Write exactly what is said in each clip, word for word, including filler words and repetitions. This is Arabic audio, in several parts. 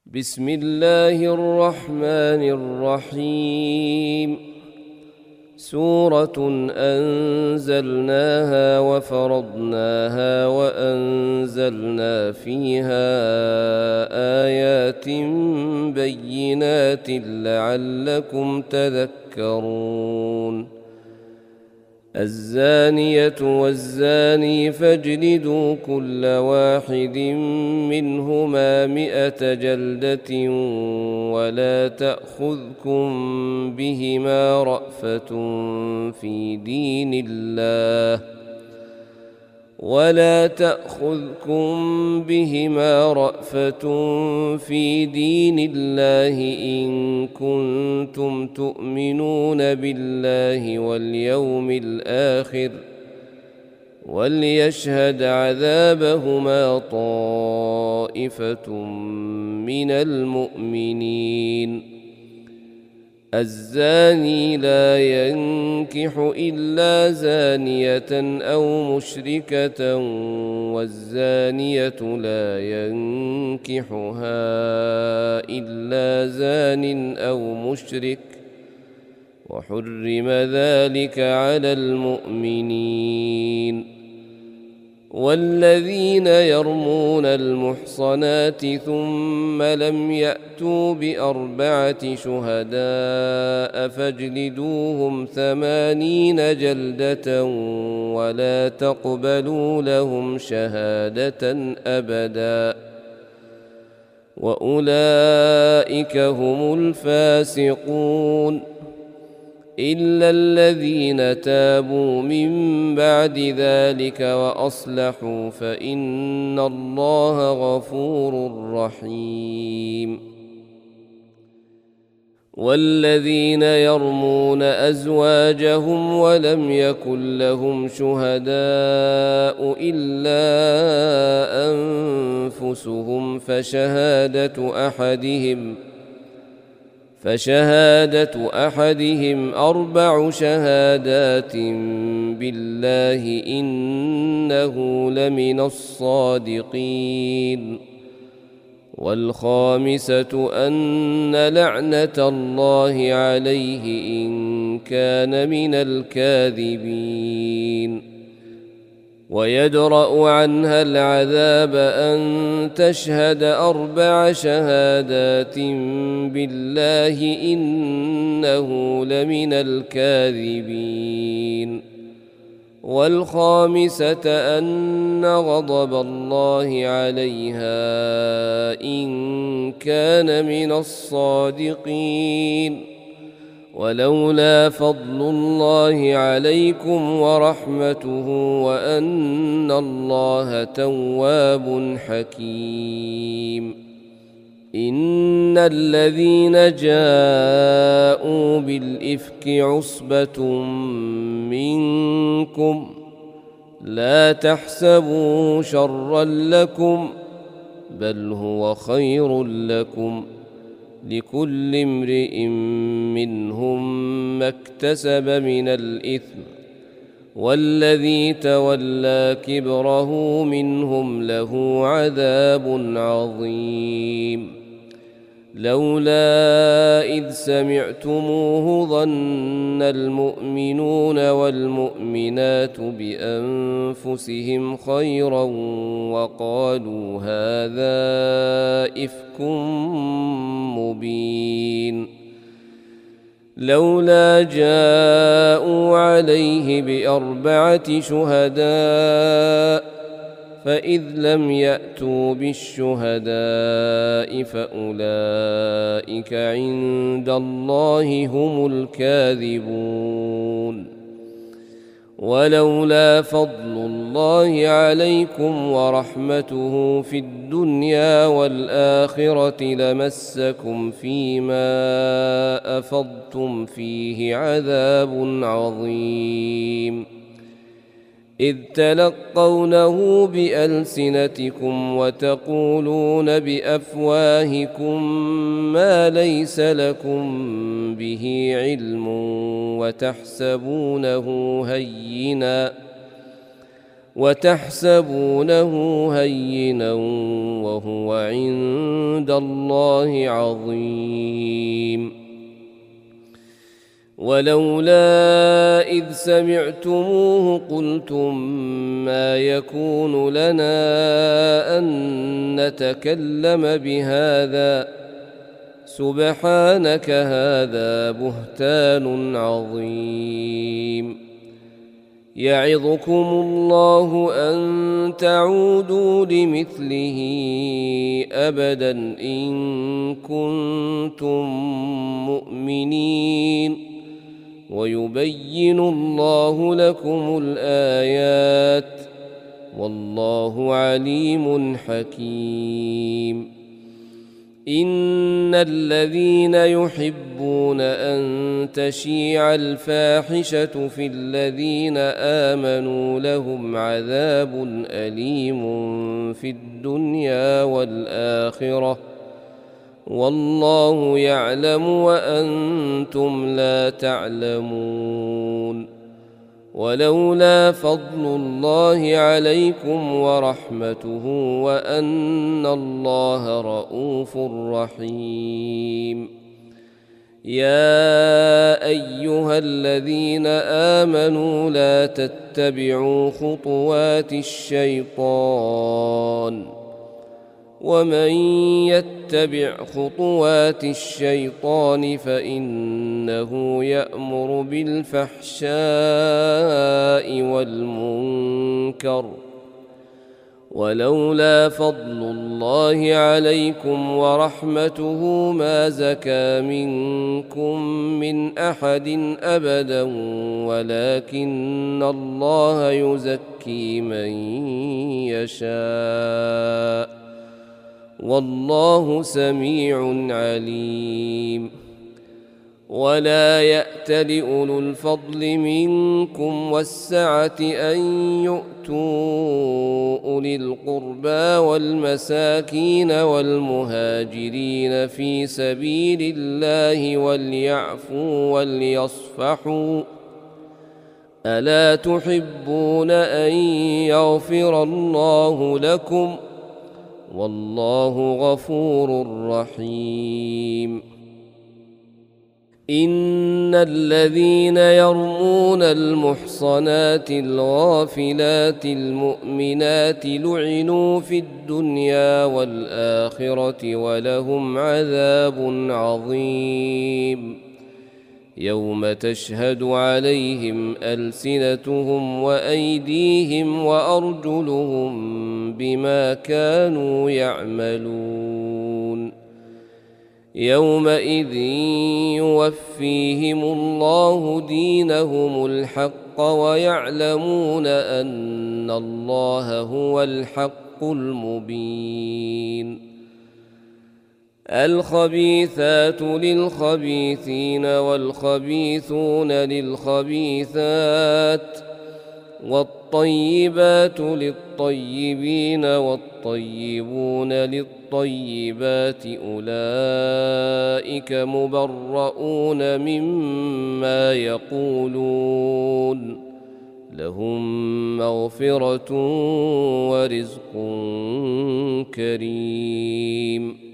بسم الله الرحمن الرحيم. سورة أنزلناها وفرضناها وأنزلنا فيها آيات بينات لعلكم تذكرون. الزانية والزاني فاجلدوا كل واحد منهما مئة جلدة ولا تأخذكم بهما رأفة في دين الله ولا تأخذكم بهما رأفة في دين الله إن كنتم تؤمنون بالله واليوم الآخر وليشهد عذابهما طائفة من المؤمنين. الزاني لا ينكح إلا زانية أو مشركة والزانية لا ينكحها إلا زان أو مشرك وحرم ذلك على المؤمنين. والذين يرمون المحصنات ثم لم يأتوا بأربعة شهداء فاجلدوهم ثمانين جلدة ولا تقبلوا لهم شهادة أبدا وأولئك هم الفاسقون إلا الذين تابوا من بعد ذلك وأصلحوا فإن الله غفور رحيم. والذين يرمون أزواجهم ولم يكن لهم شهداء إلا أنفسهم فشهادة أحدهم فشهادة أحدهم أربع شهادات بالله إنه لمن الصادقين. والخامسة أن لعنة الله عليه إن كان من الكاذبين. ويدرأ عنها العذاب أن تشهد أربع شهادات بالله إنه لمن الكاذبين. والخامسة أن غضب الله عليها إن كان من الصادقين. ولولا فضل الله عليكم ورحمته وأن الله تواب حكيم. إن الذين جاءوا بالإفك عصبة منكم لا تحسبوا شرا لكم بل هو خير لكم لكل امرئ منهم ما اكتسب من الإثم والذي تولى كبره منهم له عذاب عظيم. لولا إذ سمعتموه ظن المؤمنون والمؤمنات بأنفسهم خيرا وقالوا هذا إفك مبين. لولا جاءوا عليه بأربعة شهداء فإذ لم يأتوا بالشهداء فأولئك عند الله هم الكاذبون. ولولا فضل الله عليكم ورحمته في الدنيا والآخرة لمسكم فيما أفضتم فيه عذاب عظيم. إذ تلقونه بألسنتكم وتقولون بأفواهكم ما ليس لكم به علم وتحسبونه هينا وتحسبونه هينا وهو عند الله عظيم. ولولا إذ سمعتموه قلتم ما يكون لنا أن نتكلم بهذا سبحانك هذا بهتان عظيم. يعظكم الله أن تعودوا لمثله أبدا إن كنتم مؤمنين، ويبين الله لكم الآيات والله عليم حكيم. إن الذين يحبون أن تشيع الفاحشة في الذين آمنوا لهم عذاب أليم في الدنيا والآخرة والله يعلم وأنتم لا تعلمون. ولولا فضل الله عليكم ورحمته وأن الله رءوف رحيم. يا أيها الذين آمنوا لا تتبعوا خطوات الشيطان، ومن يتبع خطوات الشيطان فإنه يأمر بالفحشاء والمنكر. ولولا فضل الله عليكم ورحمته ما زكى منكم من أحد أبدا ولكن الله يزكي من يشاء والله سميع عليم. ولا يأتل أولو الفضل منكم والسعة أن يؤتوا أولي القربى والمساكين والمهاجرين في سبيل الله وليعفوا وليصفحوا ألا تحبون أن يغفر الله لكم والله غفور رحيم. إن الذين يرمون المحصنات الغافلات المؤمنات لعنوا في الدنيا والآخرة ولهم عذاب عظيم. يوم تشهد عليهم ألسنتهم وأيديهم وأرجلهم بما كانوا يعملون. يومئذ يوفيهم الله دينهم الحق ويعلمون أن الله هو الحق المبين. الخبيثات للخبيثين والخبيثون للخبيثات والطيبات للطيبين والطيبون للطيبات أولئك مبرؤون مما يقولون لهم مغفرة ورزق كريم.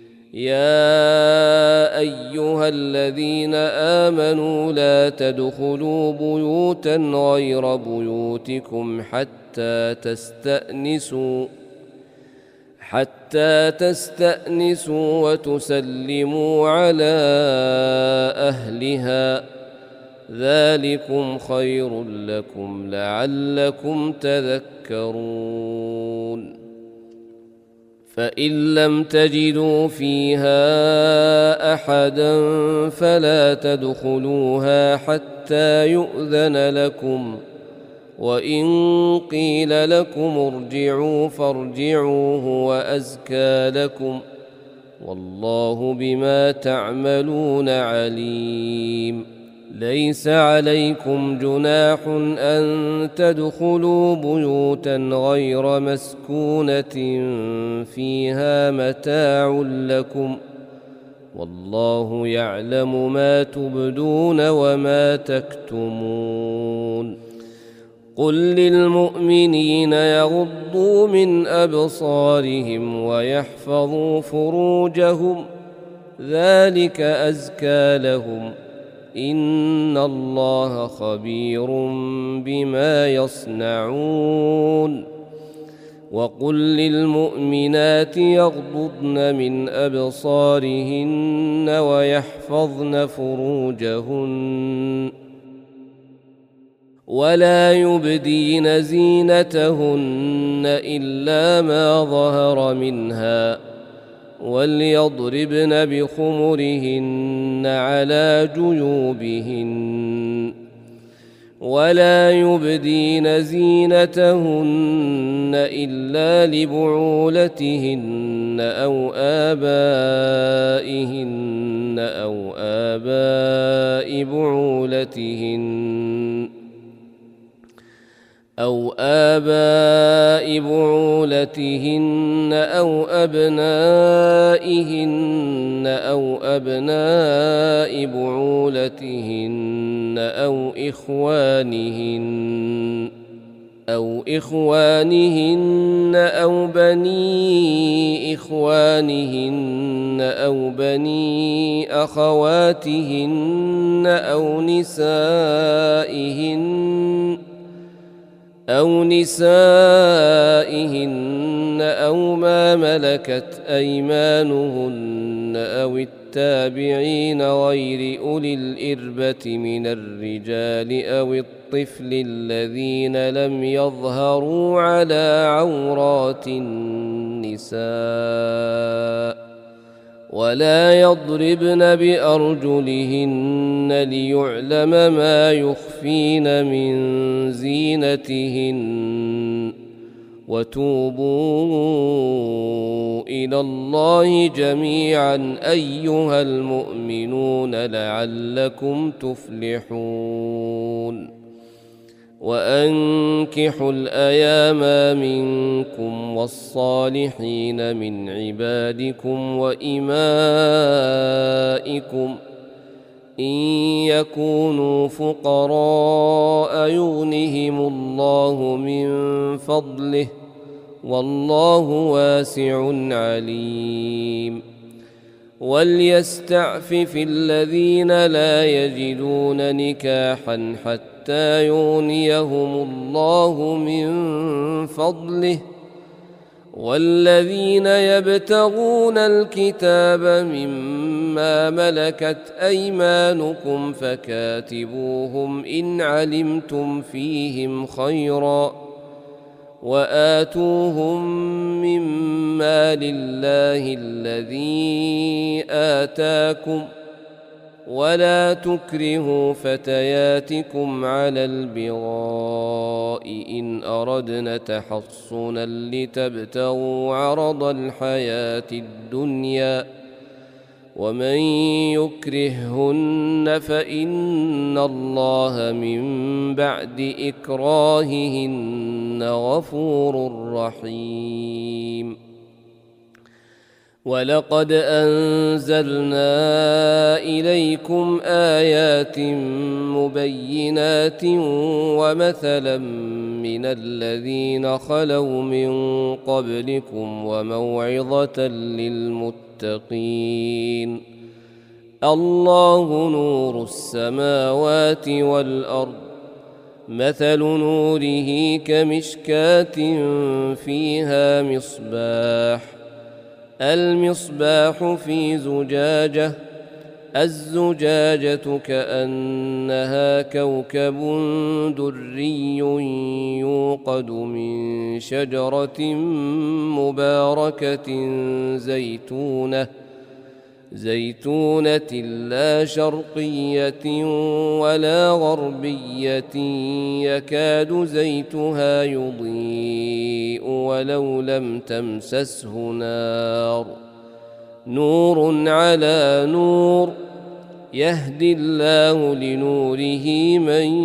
يا أيها الذين آمنوا لا تدخلوا بيوتا غير بيوتكم حتى تستأنسوا حتى تستأنسوا وتسلموا على أهلها ذلكم خير لكم لعلكم تذكرون. فإن لم تجدوا فيها أحدا فلا تدخلوها حتى يؤذن لكم، وإن قيل لكم ارجعوا فارجعوا هو أزكى لكم والله بما تعملون عليم. ليس عليكم جناح أن تدخلوا بيوتا غير مسكونة فيها متاع لكم والله يعلم ما تبدون وما تكتمون. قل للمؤمنين يغضوا من أبصارهم ويحفظوا فروجهم ذلك أزكى لهم إن الله خبير بما يصنعون وقل للمؤمنات يغضضن من أبصارهن ويحفظن فروجهن ولا يبدين زينتهن إلا ما ظهر منها وليضربن بخمرهن على جيوبهن ولا يبدين زينتهن إلا لبعولتهن أو آبائهن أو آباء بعولتهن أو آباء بعولتهن أو أبنائهن أو أبناء بعولتهن أو إخوانهن أو إخوانهن أو بني إخوانهن أو بني أخواتهن أو نسائهن أو نسائهن أو ما ملكت أيمانهن أو التابعين غير أولي الإربة من الرجال أو الطفل الذين لم يظهروا على عورات النساء ولا يضربن بأرجلهن ليعلم ما يخفين من زينتهن وتوبوا إلى الله جميعا أيها المؤمنون لعلكم تفلحون وأنكحوا الأيام منكم والصالحين من عبادكم وإمائكم إن يكونوا فقراء يغنهم الله من فضله والله واسع عليم وليستعفف الذين لا يجدون نكاحا حتى يغنيهم الله من فضله والذين يبتغون الكتاب مما ملكت أيمانكم فكاتبوهم إن علمتم فيهم خيرا وآتوهم مما لله الذي آتاكم ولا تكرهوا فتياتكم على البغاء إن أردن تحصنا لتبتغوا عرض الحياة الدنيا ومن يكرههن فإن الله من بعد إكراههن غفور رحيم ولقد أنزلنا إليكم آيات مبينات ومثلا من الذين خلوا من قبلكم وموعظة للمتقين الله نور السماوات والأرض مثل نوره كمشكاة فيها مصباح المصباح في زجاجة الزجاجة كأنها كوكب دري يوقد من شجرة مباركة زيتونة زيتونة لا شرقية ولا غربية يكاد زيتها يضيء ولو لم تمسسه نار نور على نور يهدي الله لنوره من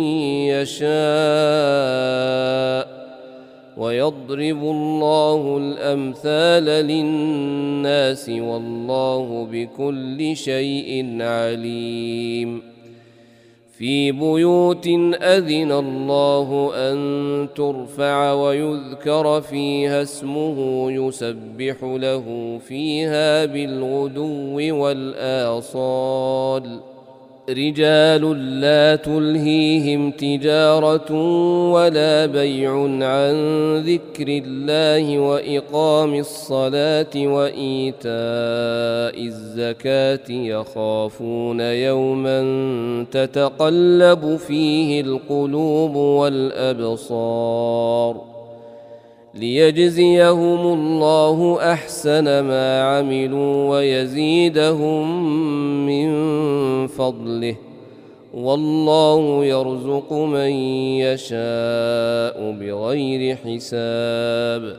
يشاء ويضرب الله الأمثال للناس والله بكل شيء عليم في بيوت أذن الله أن ترفع ويذكر فيها اسمه يسبح له فيها بالغدو والآصال رجال لا تلهيهم تجارة ولا بيع عن ذكر الله وإقام الصلاة وإيتاء الزكاة يخافون يوما تتقلب فيه القلوب والأبصار ليجزيهم الله أحسن ما عملوا ويزيدهم من فضله والله يرزق من يشاء بغير حساب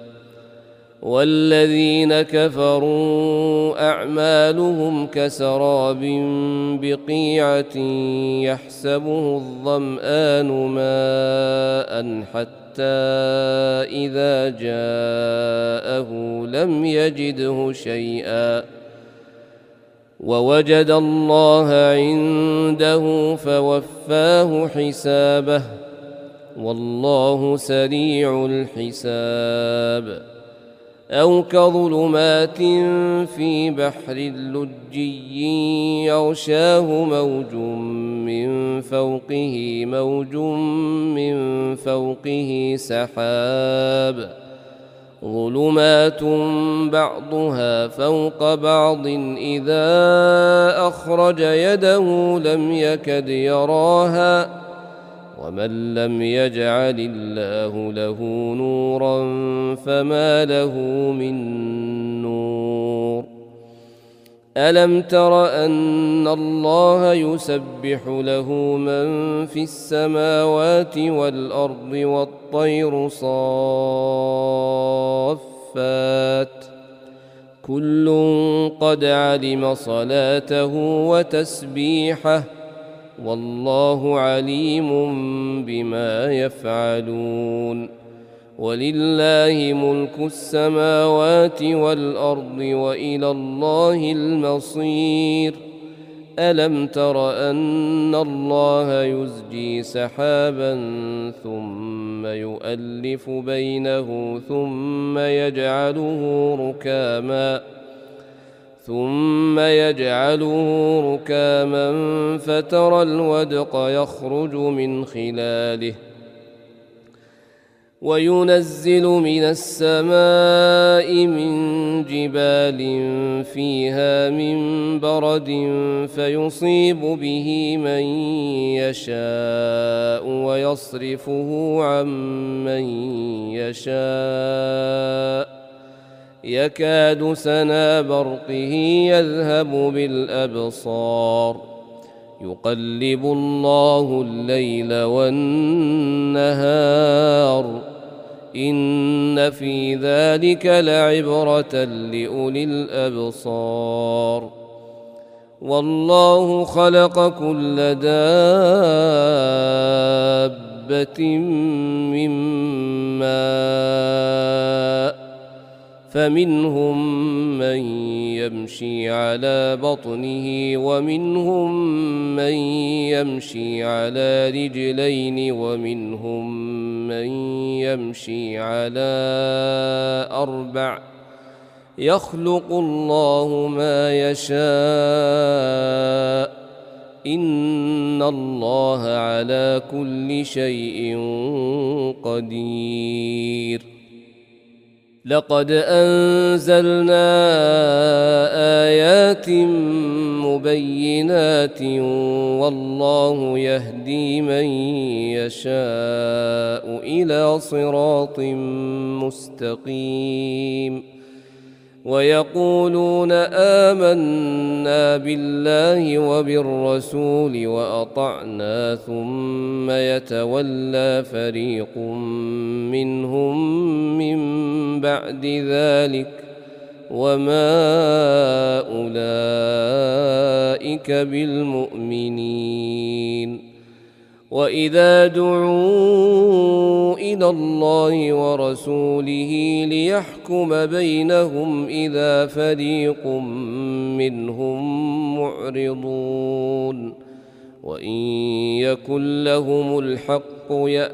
والذين كفروا أعمالهم كسراب بقيعة يحسبه الظمآن ماء حتى إذا جاءه لم يجده شيئا ووجد الله عنده فوفاه حسابه والله سريع الحساب أو كظلمات في بحر لجي يغشاه موج من فوقه موج من فوقه سحاب ظلمات بعضها فوق بعض إذا أخرج يده لم يكد يراها ومن لم يجعل الله له نورا فما له من نور ألم تر أن الله يسبح له من في السماوات والأرض والطير صافات كل قد علم صلاته وتسبيحه والله عليم بما يفعلون ولله ملك السماوات والأرض وإلى الله المصير ألم تر أن الله يزجي سحابا ثم يؤلف بينه ثم يجعله ركاما ثم يجعله ركاما فترى الودق يخرج من خلاله وينزل من السماء من جبال فيها من برد فيصيب به من يشاء ويصرفه عن من يشاء يكاد سنا برقه يذهب بالأبصار يقلب الله الليل والنهار إن في ذلك لعبرة لأولي الأبصار والله خلق كل دابة من ماء فمنهم من يمشي على بطنه ومنهم من يمشي على رجلين ومنهم من يمشي على أربع يخلق الله ما يشاء إن الله على كل شيء قدير لقد أنزلنا آيات مبينات والله يهدي من يشاء إلى صراط مستقيم ويقولون آمنا بالله وبالرسول وأطعنا ثم يتولى فريق منهم من بعد ذلك وما أولئك بالمؤمنين وإذا دعوا إلى الله ورسوله ليحكم بينهم إذا فريق منهم معرضون وإن يكن لهم الحق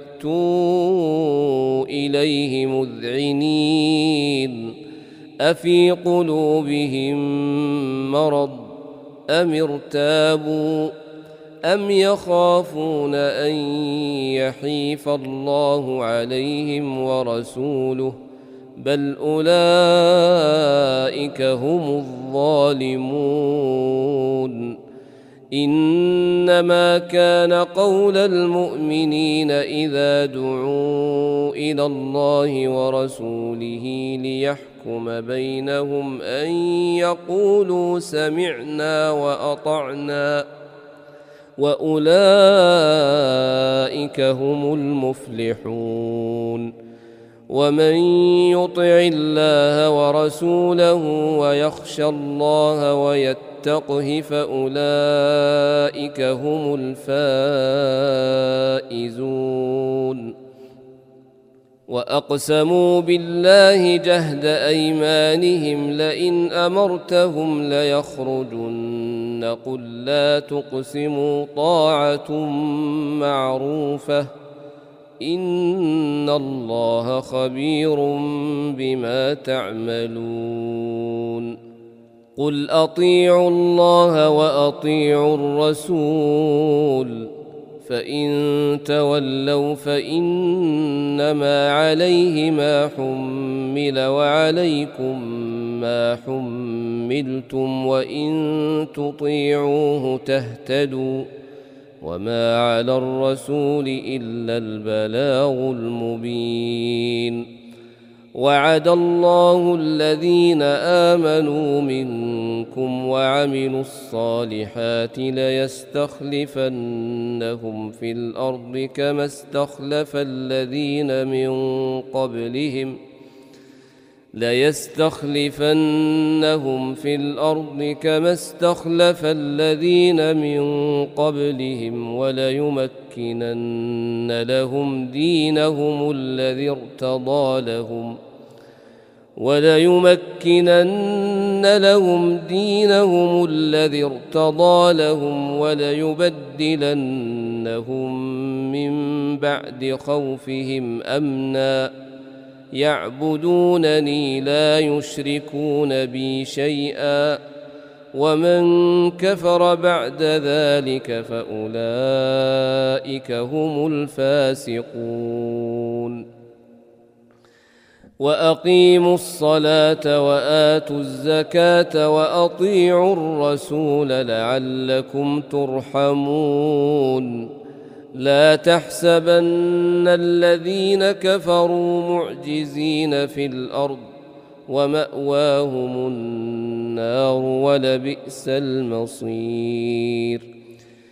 يأتوا إليه مذعنين أفي قلوبهم مرض أم ارتابوا أم يخافون أن يحيف الله عليهم ورسوله بل أولئك هم الظالمون إنما كان قول المؤمنين إذا دعوا إلى الله ورسوله ليحكم بينهم أن يقولوا سمعنا وأطعنا وأولئك هم المفلحون ومن يطع الله ورسوله ويخشى الله ويتقه فأولئك هم الفائزون وأقسموا بالله جهد أيمانهم لئن أمرتهم ليخرجن قل لا تقسموا طاعة معروفة إن الله خبير بما تعملون قل أطيعوا الله وأطيعوا الرسول فإن تولوا فإنما عليه ما حمل وعليكم ما حملتم وإن تطيعوه تهتدوا وما على الرسول إلا البلاغ المبين وعد الله الذين آمنوا منكم وعملوا الصالحات ليستخلفنهم في الأرض كما استخلف الذين من قبلهم ليستخلفنهم في الأرض كما استخلف الذين من قبلهم وليمكنن لهم دينهم الذي ارتضى لهم وليمكنن لهم دينهم الذي ارتضى لهم وليبدلنهم من بعد خوفهم أمنا يعبدونني لا يشركون بي شيئا ومن كفر بعد ذلك فأولئك هم الفاسقون وأقيموا الصلاة وآتوا الزكاة وأطيعوا الرسول لعلكم ترحمون لا تحسبن الذين كفروا معجزين في الأرض ومأواهم النار ولبئس المصير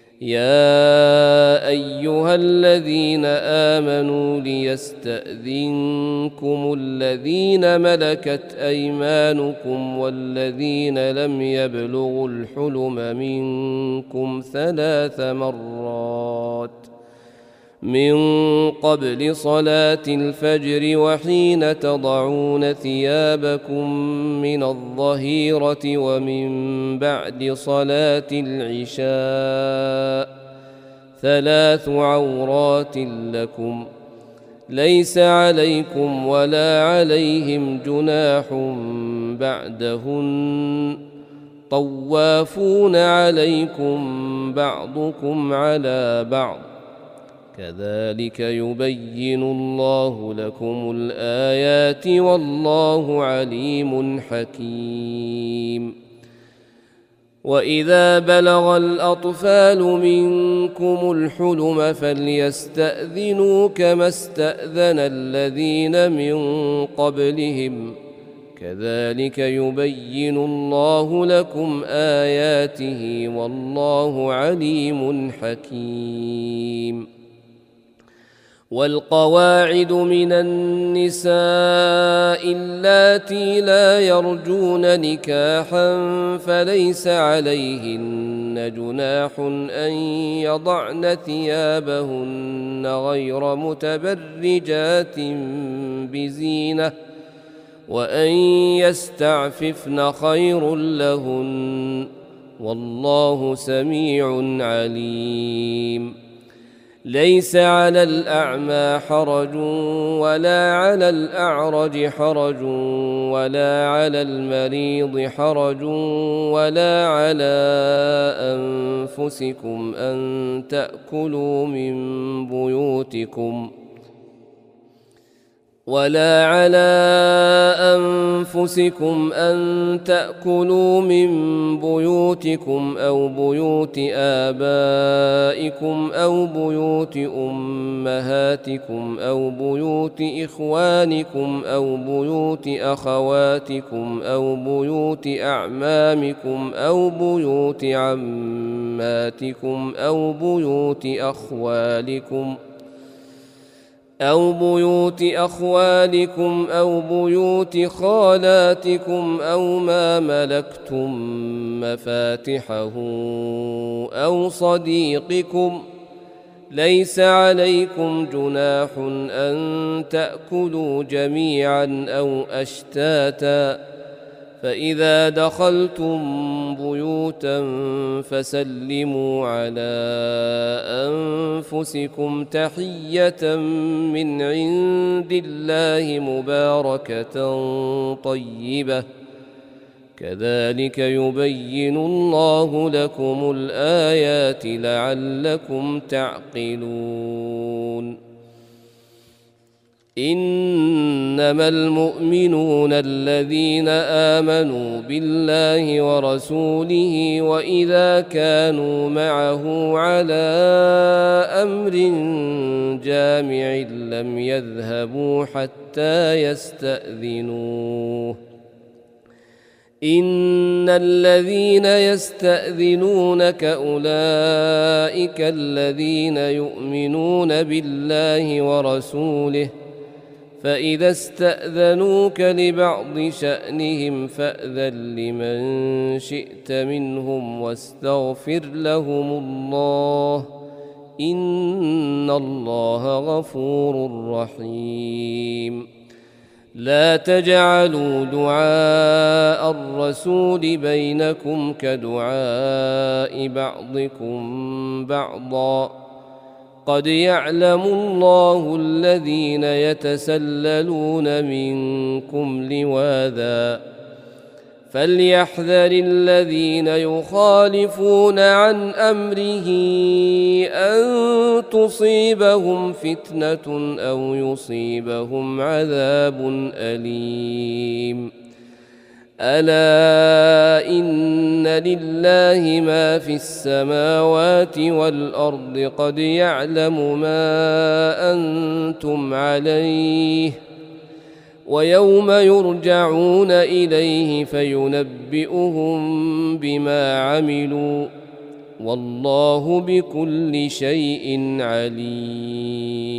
يا أيها الذين آمنوا ليستأذنكم الذين ملكت أيمانكم والذين لم يبلغوا الحلم منكم ثلاث مرات من قبل صلاة الفجر وحين تضعون ثيابكم من الظهيرة ومن بعد صلاة العشاء ثلاث عورات لكم ليس عليكم ولا عليهم جناح بعدهن طوافون عليكم بعضكم على بعض كذلك يبين الله لكم الآيات والله عليم حكيم وإذا بلغ الأطفال منكم الحلم فليستأذنوا كما استأذن الذين من قبلهم كذلك يبين الله لكم آياته والله عليم حكيم والقواعد من النساء اللاتي لا يرجون نكاحا فليس عليهن جناح أن يضعن ثيابهن غير متبرجات بزينة وأن يستعففن خير لهن والله سميع عليم. ليس على الأعمى حرج ولا على الأعرج حرج ولا على المريض حرج ولا على أنفسكم أن تأكلوا من بيوتكم ولا على أنفسكم أن تأكلوا من بيوتكم أو بيوت آبائكم أو بيوت أمهاتكم أو بيوت إخوانكم أو بيوت أخواتكم أو بيوت أعمامكم أو بيوت عماتكم أو بيوت أخوالكم أو بيوت أخوالكم أو بيوت خالاتكم أو ما ملكتم مفاتحه أو صديقكم. ليس عليكم جناح أن تأكلوا جميعا أو أشتاتا، فإذا دخلتم بيوتا فسلموا على أنفسكم تحية من عند الله مباركة طيبة، كذلك يبين الله لكم الآيات لعلكم تعقلون. إنما المؤمنون الذين آمنوا بالله ورسوله وإذا كانوا معه على أمر جامع لم يذهبوا حتى يستأذنوه. إن الذين يستأذنونك أولئك الذين يؤمنون بالله ورسوله، فإذا استأذنوك لبعض شأنهم فأذن لمن شئت منهم واستغفر لهم الله، إن الله غفور رحيم. لا تجعلوا دعاء الرسول بينكم كدعاء بعضكم بعضا، قد يعلم الله الذين يتسللون منكم لواذا، فليحذر الذين يخالفون عن أمره أن تصيبهم فتنة أو يصيبهم عذاب أليم. ألا إن لله ما في السماوات والأرض، قد يعلم ما أنتم عليه، ويوم يرجعون إليه فينبئهم بما عملوا، والله بكل شيء عليم.